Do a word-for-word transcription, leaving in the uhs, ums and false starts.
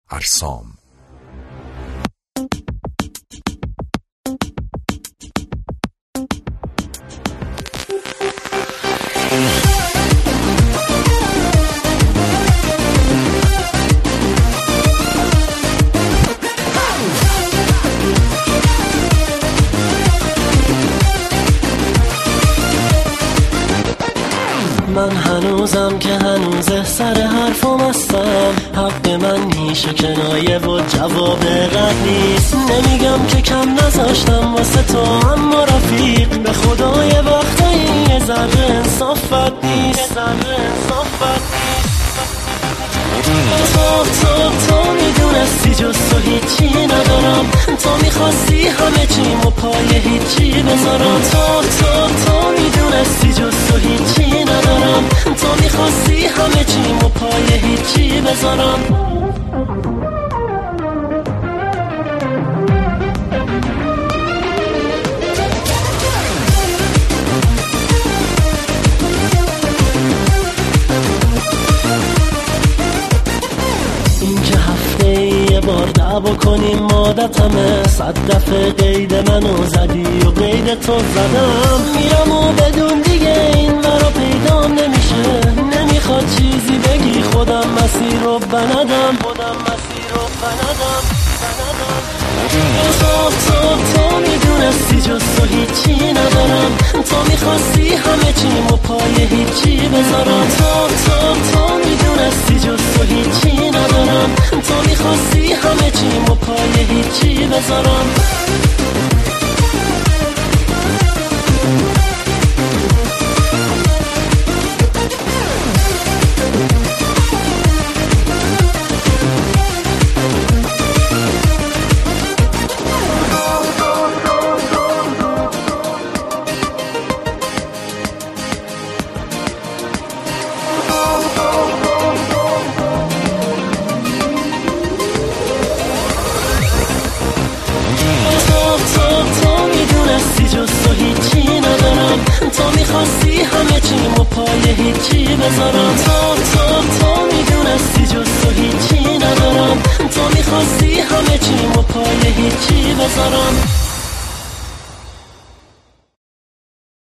ارسام. من هنوزم که هنوزه سر حرفم هستم، حق من میشه کنایه و جواب رد نیست. نمیگم که کم نذاشتم واسه تو، اما رفیق به خدای وقتایی یه ذره انصافت نیست، یه ذره انصافت نیست. تو تو تو میدونستی جز تو هیچی ندارم، تو میخواستی همه چیمو پای هیچی بذارم. تو تو تو میدونستی جز تو هیچی ندارم، تو میخواستی همه چیمو پای هیچی بذارم. بار دعوا کنیم عادتمه، صد دفعه قید منو زدی و قید تو زدم. میرم و بدون دیگه این ورا پیدام نمیشه، نمیخواد چیزی بگی خودم مسیر رو بندم، خودم مسیر رو بندم بندم. تو تو تو میدونستی جز تو هیچی ندارم، تو میخواستی همه چیمو پای هیچی بذارم. تو تو تو میدونستی جز تو هیچی ندارم، تو میخواستی همه چیمو پای هیچی بذارم. تو میخواستی همه چیمو پای هیچی بذارم. تو تو تو میدونستی جز تو هیچی ندارم، تو میخواستی همه چیمو پای هیچی بذارم.